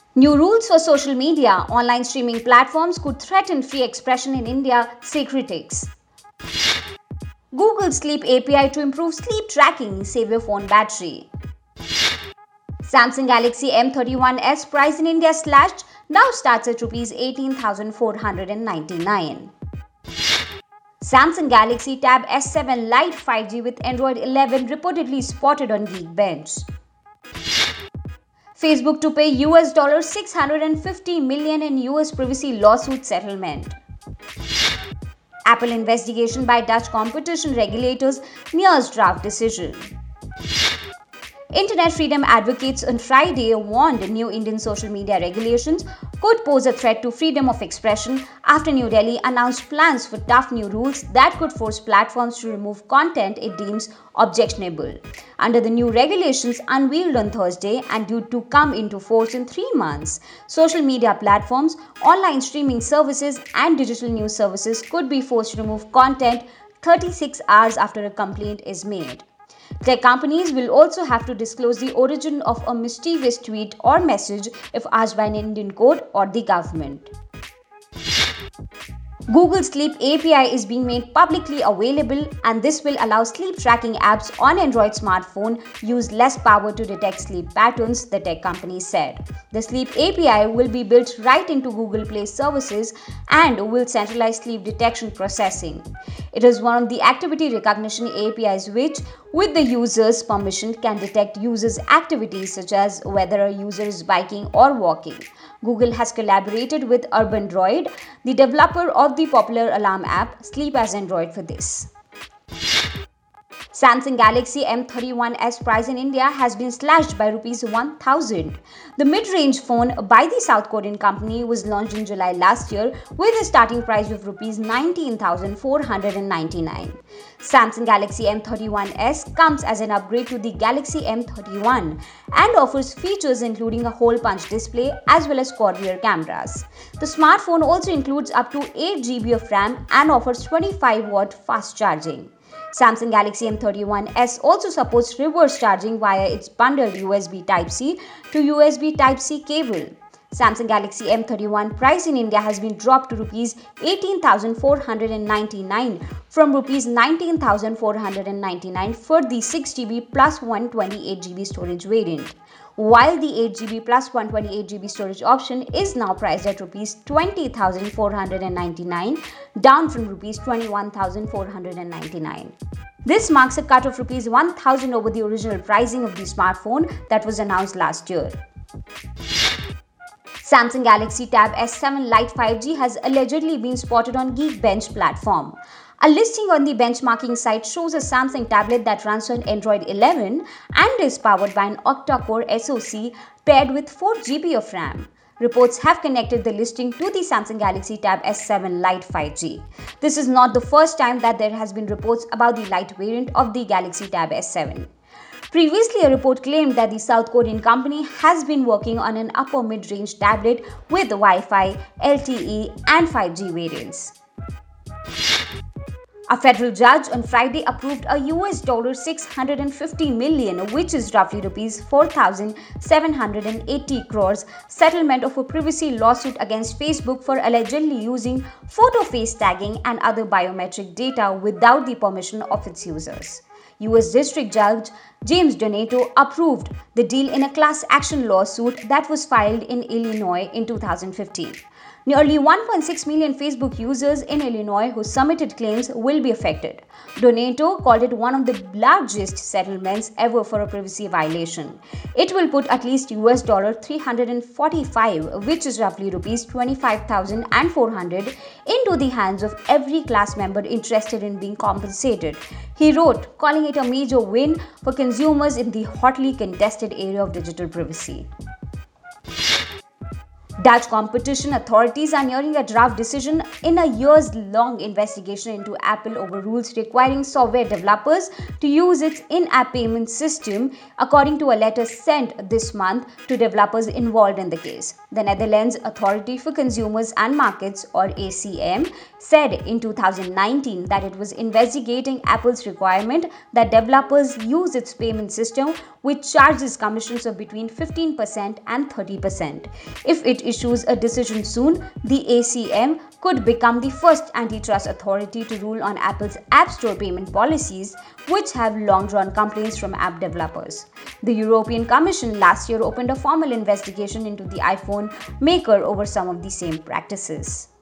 New rules for social media. Online streaming platforms could threaten free expression in India, say critics. Google Sleep API to improve sleep tracking, save your phone battery. Samsung Galaxy M31s price in India slashed, now starts at Rs 18,499. Samsung Galaxy Tab S7 Lite 5G with Android 11 reportedly spotted on Geekbench. Facebook to pay $650 million in US privacy lawsuit settlement. Apple investigation by Dutch competition regulators nears draft decision. Internet freedom advocates on Friday warned new Indian social media regulations could pose a threat to freedom of expression after New Delhi announced plans for tough new rules that could force platforms to remove content it deems objectionable. Under the new regulations unveiled on Thursday and due to come into force in 3 months, social media platforms, online streaming services, and digital news services could be forced to remove content 36 hours after a complaint is made. Tech companies will also have to disclose the origin of a mischievous tweet or message if asked by an Indian court or the government. Google Sleep API is being made publicly available, and this will allow sleep tracking apps on Android smartphone use less power to detect sleep patterns, the tech company said. The Sleep API will be built right into Google Play services and will centralize sleep detection processing. It is one of the activity recognition APIs which, with the user's permission, can detect users' activities such as whether a user is biking or walking. Google has collaborated with Urban Droid, the developer of the popular alarm app Sleep as Android, for this. Samsung Galaxy M31s price in India has been slashed by Rs 1,000. The mid-range phone by the South Korean company was launched in July last year with a starting price of Rs 19,499. Samsung Galaxy M31s comes as an upgrade to the Galaxy M31 and offers features including a hole-punch display as well as quad-rear cameras. The smartphone also includes up to 8 GB of RAM and offers 25-watt fast charging. Samsung Galaxy M31s also supports reverse charging via its bundled USB Type-C to USB Type-C cable. Samsung Galaxy M31 price in India has been dropped to Rs 18,499 from Rs 19,499 for the 6GB plus 128GB storage variant, while the 8GB plus 128GB storage option is now priced at Rs 20,499, down from Rs 21,499. This marks a cut of Rs 1,000 over the original pricing of the smartphone that was announced last year. Samsung Galaxy Tab S7 Lite 5G has allegedly been spotted on Geekbench platform. A listing on the benchmarking site shows a Samsung tablet that runs on Android 11 and is powered by an octa-core SoC paired with 4 GB of RAM. Reports have connected the listing to the Samsung Galaxy Tab S7 Lite 5G. This is not the first time that there has been reports about the Lite variant of the Galaxy Tab S7. Previously, a report claimed that the South Korean company has been working on an upper mid-range tablet with Wi-Fi, LTE and 5G variants. A federal judge on Friday approved a $650 million, which is roughly Rs 4,780 crores, settlement of a privacy lawsuit against Facebook for allegedly using photo face tagging and other biometric data without the permission of its users. US District Judge James Donato approved the deal in a class action lawsuit that was filed in Illinois in 2015. Nearly 1.6 million Facebook users in Illinois who submitted claims will be affected. Donato called it one of the largest settlements ever for a privacy violation. It will put at least $345, which is roughly Rs 25,400, into the hands of every class member interested in being compensated. He wrote, calling it a major win for consumers in the hotly contested area of digital privacy. Dutch competition authorities are nearing a draft decision in a years-long investigation into Apple over rules requiring software developers to use its in-app payment system, according to a letter sent this month to developers involved in the case. The Netherlands Authority for Consumers and Markets, or ACM, said in 2019 that it was investigating Apple's requirement that developers use its payment system, which charges commissions of between 15% and 30%. If it issues a decision soon, the ACM could become the first antitrust authority to rule on Apple's App Store payment policies, which have long drawn complaints from app developers. The European Commission last year opened a formal investigation into the iPhone maker over some of the same practices.